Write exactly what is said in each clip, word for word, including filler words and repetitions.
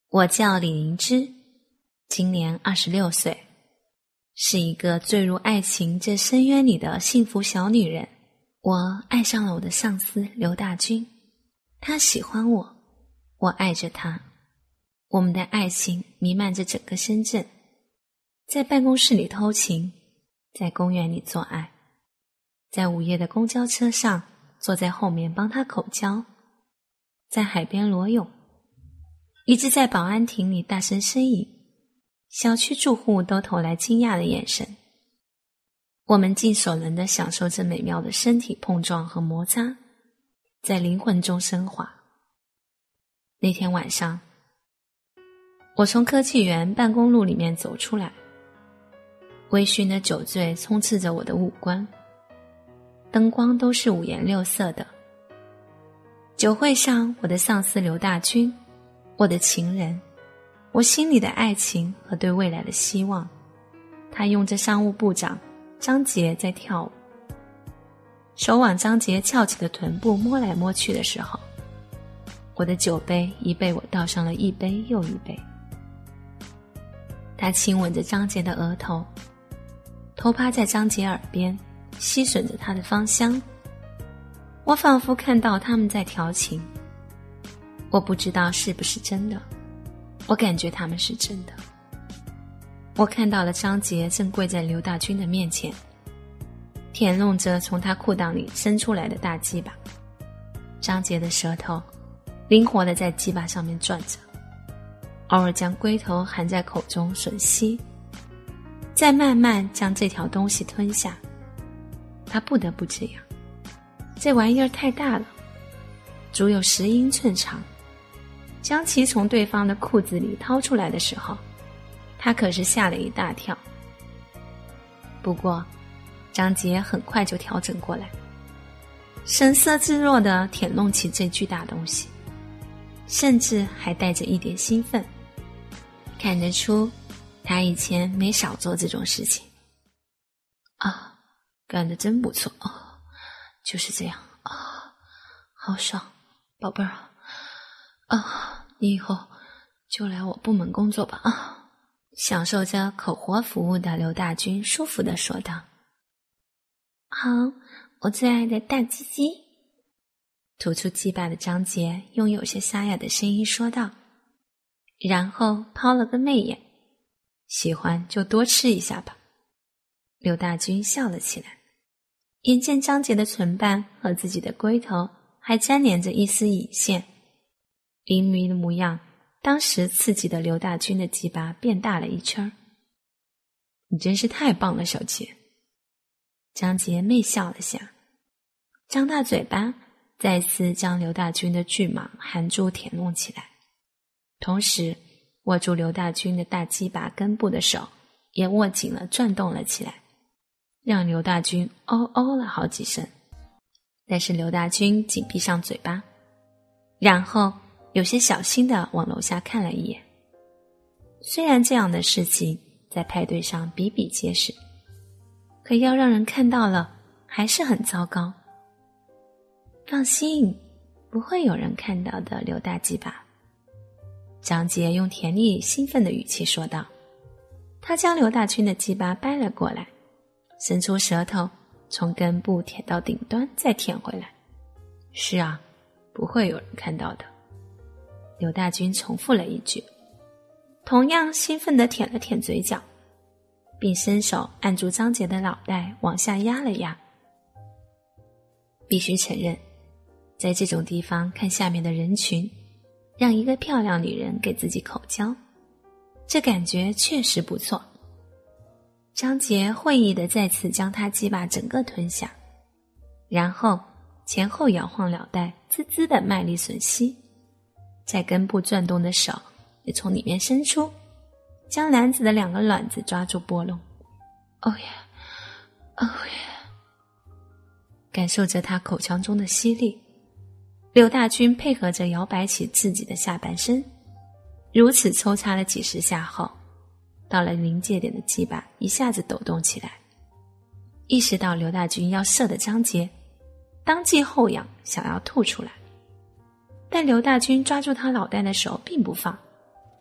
我叫李灵芝，今年二十六岁，是一个坠入爱情这深渊里的幸福小女人。我爱上了我的上司刘大军，他喜欢我，我爱着他。我们的爱情弥漫着整个深圳，在办公室里偷情，在公园里做爱，在午夜的公交车上坐在后面帮他口交，在海边裸泳，一直在保安亭里大声呻吟，小区住户都投来惊讶的眼神。我们尽所能地享受着美妙的身体碰撞和摩擦，在灵魂中升华。那天晚上，我从科技园办公路里面走出来，微醺的酒醉充斥着我的五官，灯光都是五颜六色的。酒会上，我的上司刘大军，我的情人，我心里的爱情和对未来的希望，他拥着商务部长张杰在跳舞，手往张杰翘起的臀部摸来摸去的时候，我的酒杯已被我倒上了一杯又一杯。他亲吻着张杰的额头，头趴在张杰耳边，吸吮着他的芳香。我仿佛看到他们在调情，我不知道是不是真的，我感觉他们是真的。我看到了张杰正跪在刘大军的面前，舔弄着从他裤裆里伸出来的大鸡巴。张杰的舌头灵活地在鸡巴上面转着，偶尔将龟头含在口中吮吸，再慢慢将这条东西吞下。他不得不这样，这玩意儿太大了，足有十英寸长。将其从对方的裤子里掏出来的时候，他可是吓了一大跳。不过张杰很快就调整过来，神色自若地舔弄起这巨大东西，甚至还带着一点兴奋，看得出他以前没少做这种事情。啊，干得真不错啊，就是这样啊，好爽，宝贝儿啊，啊，你以后就来我部门工作吧啊！享受着口活服务的刘大军舒服地说道。好，我最爱的大鸡鸡。吐出鸡巴的张杰用有些沙哑的声音说道，然后抛了个媚眼，喜欢就多吃一下吧。刘大军笑了起来，眼见张杰的唇瓣和自己的龟头还沾连着一丝隐线，淫迷的模样，当时刺激的刘大军的鸡巴变大了一圈。你真是太棒了，小杰。张杰媚笑了下，张大嘴巴再次将刘大军的巨蟒含住舔弄起来，同时握住刘大军的大鸡巴根部的手也握紧了，转动了起来，让刘大军哦哦了好几声。但是刘大军紧闭上嘴巴，然后有些小心地往楼下看了一眼。虽然这样的事情在派对上比比皆是，可要让人看到了还是很糟糕。放心，不会有人看到的，刘大鸡巴。张杰用甜蜜兴奋的语气说道。他将刘大军的鸡巴掰了过来，伸出舌头从根部舔到顶端，再舔回来。是啊，不会有人看到的。刘大军重复了一句，同样兴奋地舔了舔嘴角，并伸手按住张杰的脑袋往下压了压。必须承认，在这种地方看下面的人群，让一个漂亮女人给自己口交，这感觉确实不错。张杰会意地再次将他鸡巴整个吞下，然后前后摇晃脑袋，滋滋地卖力吮吸，在根部转动的手也从里面伸出，将男子的两个卵子抓住拨弄。哦耶，哦耶！感受着他口腔中的吸力，刘大军配合着摇摆起自己的下半身，如此抽插了几十下后，到了临界点的鸡巴一下子抖动起来。意识到刘大军要射的张杰当即后仰，想要吐出来，但刘大军抓住他脑袋的手并不放，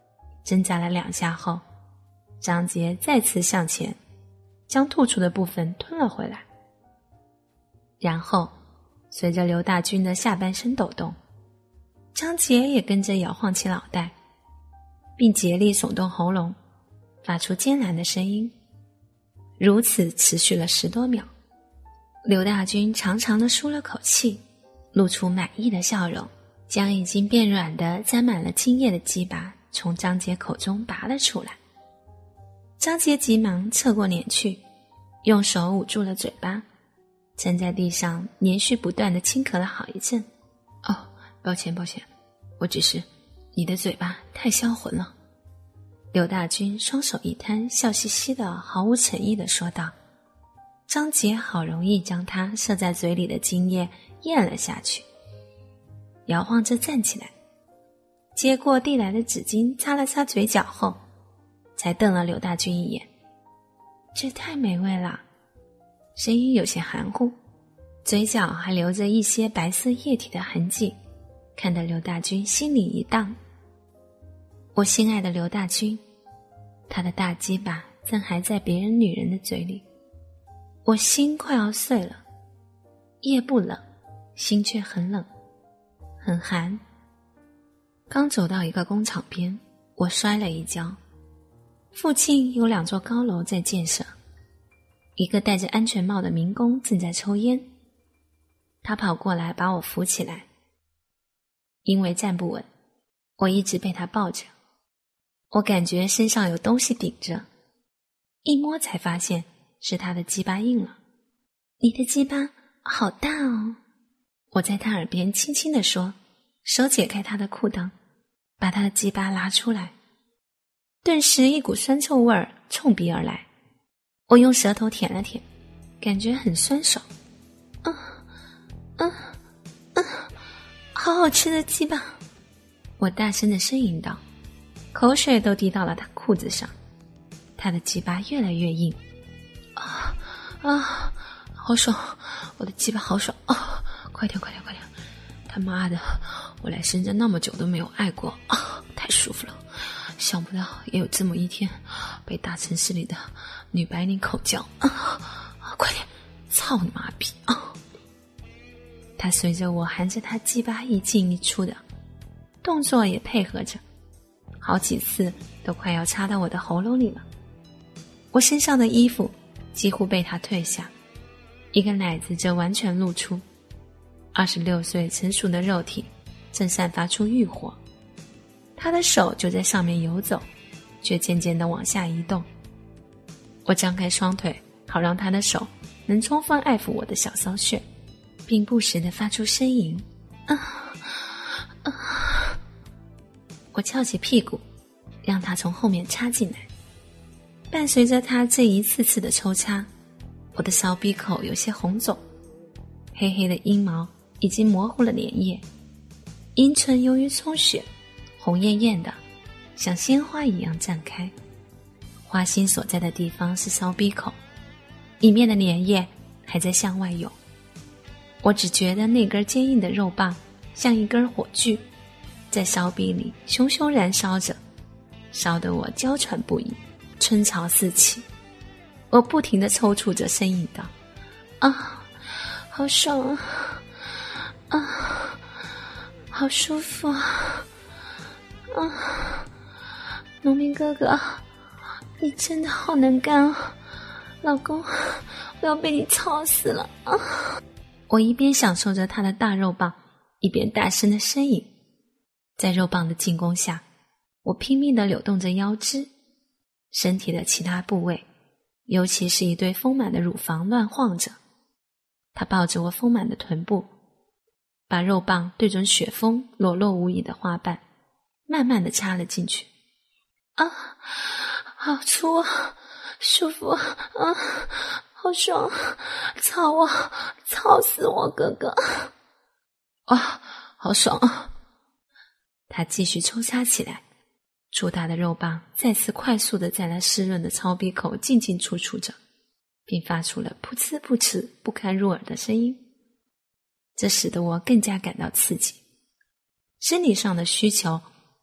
挣扎了两下后，张杰再次向前，将吐出的部分吞了回来。然后随着刘大军的下半身抖动，张杰也跟着摇晃起脑袋，并竭力耸动喉咙，发出艰难的声音。如此持续了十多秒，刘大军长长地舒了口气，露出满意的笑容，将已经变软的沾满了精液的鸡巴从张杰口中拔了出来。张杰急忙侧过脸去，用手捂住了嘴巴，站在地上连续不断地轻咳了好一阵。哦，抱歉抱歉，我只是你的嘴巴太销魂了。刘大军双手一摊，笑嘻嘻的毫无诚意地说道。张杰好容易将他射在嘴里的精液咽了下去，摇晃着站起来，接过递来的纸巾擦了擦嘴角后，才瞪了刘大军一眼。这太美味了，声音有些含糊，嘴角还留着一些白色液体的痕迹，看得刘大军心里一荡。我心爱的刘大军，他的大鸡巴正还在别人女人的嘴里，我心快要碎了。夜不冷，心却很冷，很寒。刚走到一个工厂边，我摔了一跤。附近有两座高楼在建设，一个戴着安全帽的民工正在抽烟，他跑过来把我扶起来。因为站不稳，我一直被他抱着。我感觉身上有东西顶着，一摸才发现是他的鸡巴硬了。你的鸡巴好大哦，我在他耳边轻轻地说，手解开他的裤裆，把他的鸡巴拉出来。顿时一股酸臭味儿冲鼻而来，我用舌头舔了舔，感觉很酸爽。嗯嗯嗯，好好吃的鸡巴，我大声地呻吟道，口水都滴到了他裤子上。他的鸡巴越来越硬。啊啊，好爽，我的鸡巴好爽啊！快点快点快点，他妈的，我来深圳那么久都没有爱过啊，太舒服了。想不到也有这么一天，被大城市里的女白领口交啊！啊快点，操你妈逼啊！他随着我含着他鸡巴一进一出的动作也配合着，好几次都快要插到我的喉咙里了。我身上的衣服几乎被他褪下，一个奶子则完全露出，二十六岁成熟的肉体正散发出欲火。他的手就在上面游走，却渐渐地往下移动。我张开双腿，好让他的手能充分爱抚我的小骚穴，并不时地发出呻吟。啊啊！我翘起屁股，让他从后面插进来。伴随着他这一次次的抽插，我的骚逼口有些红肿，黑黑的阴毛已经模糊了粘液，阴唇由于充血，红艳艳的，像鲜花一样绽开。花心所在的地方是骚逼口，里面的粘液还在向外涌。我只觉得那根坚硬的肉棒像一根火炬，在骚逼里熊熊燃烧着，烧得我娇喘不已，春潮四起。我不停地抽搐着，呻吟道：啊，好爽啊！啊，好舒服啊！啊，农民哥哥，你真的好能干啊！老公，我要被你操死了啊！我一边享受着他的大肉棒，一边大声的呻吟。在肉棒的进攻下，我拼命地扭动着腰肢，身体的其他部位，尤其是一对丰满的乳房乱晃着。他抱着我丰满的臀部，把肉棒对准雪峰裸露无遗的花瓣，慢慢地插了进去。啊，好粗啊，舒服啊，啊，好爽，操我，操死我哥哥！啊，好爽啊！他继续抽插起来，粗大的肉棒再次快速地在那湿润的操逼口进进出出着，并发出了噗呲噗呲不堪入耳的声音。这使得我更加感到刺激，生理上的需求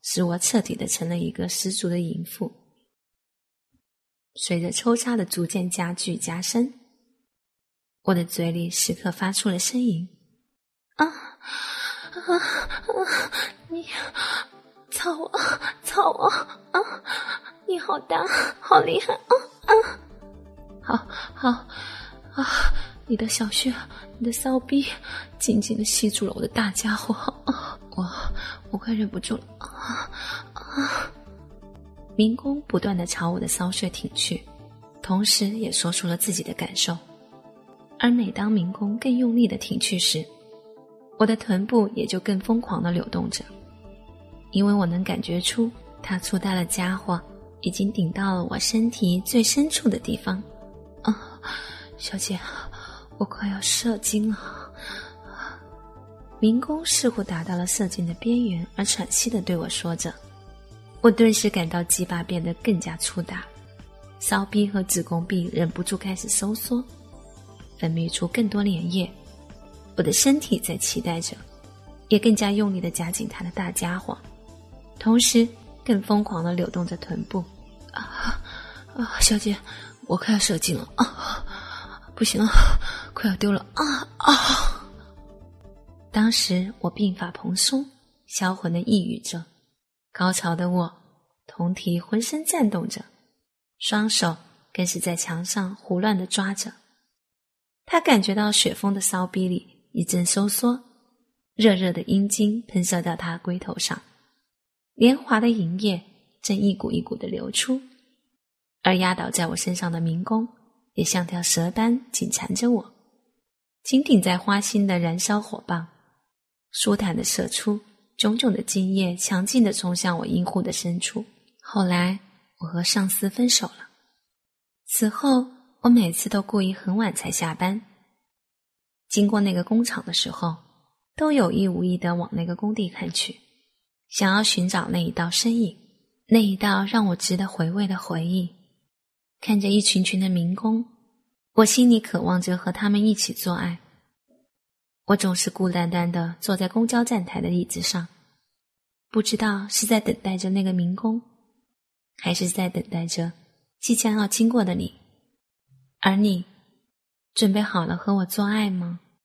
使我彻底的成了一个十足的淫妇。随着抽插的逐渐加剧加深，我的嘴里时刻发出了呻吟。啊啊啊！你操我，操我啊！你好大，好厉害啊啊！好好啊！你的小穴，你的骚逼，紧紧地吸住了我的大家伙啊！我我快忍不住了啊啊！民工不断地朝我的骚穴挺去，同时也说出了自己的感受。而每当民工更用力地挺去时，我的臀部也就更疯狂地扭动着，因为我能感觉出他粗大的家伙已经顶到了我身体最深处的地方。啊，小姐，我快要射精了。民工似乎达到了射精的边缘，而喘息地对我说着。我顿时感到鸡巴变得更加粗大，骚逼和子宫壁忍不住开始收缩，分泌出更多粘液。我的身体在期待着，也更加用力地夹紧他的大家伙，同时更疯狂地扭动着臀部。啊啊，小姐，我快要射精了啊！不行了，快要丢了啊啊！当时我鬓发蓬松，销魂地呓语着，高潮的我酮体浑身颤动着，双手更是在墙上胡乱地抓着。他感觉到雪峰的骚逼里一阵收缩，热热的阴茎喷射到他龟头上，连滑的银液正一股一股地流出，而压倒在我身上的民工也像条蛇般紧缠着我，紧顶在花心的燃烧火棒，舒坦地射出，炯炯的精液强劲地冲向我阴户的深处。后来我和上司分手了，此后我每次都故意很晚才下班，经过那个工厂的时候都有意无意地往那个工地看去，想要寻找那一道身影，那一道让我值得回味的回忆。看着一群群的民工，我心里渴望着和他们一起做爱。我总是孤单单地坐在公交站台的椅子上，不知道是在等待着那个民工，还是在等待着即将要经过的你。而你准备好了和我做爱吗？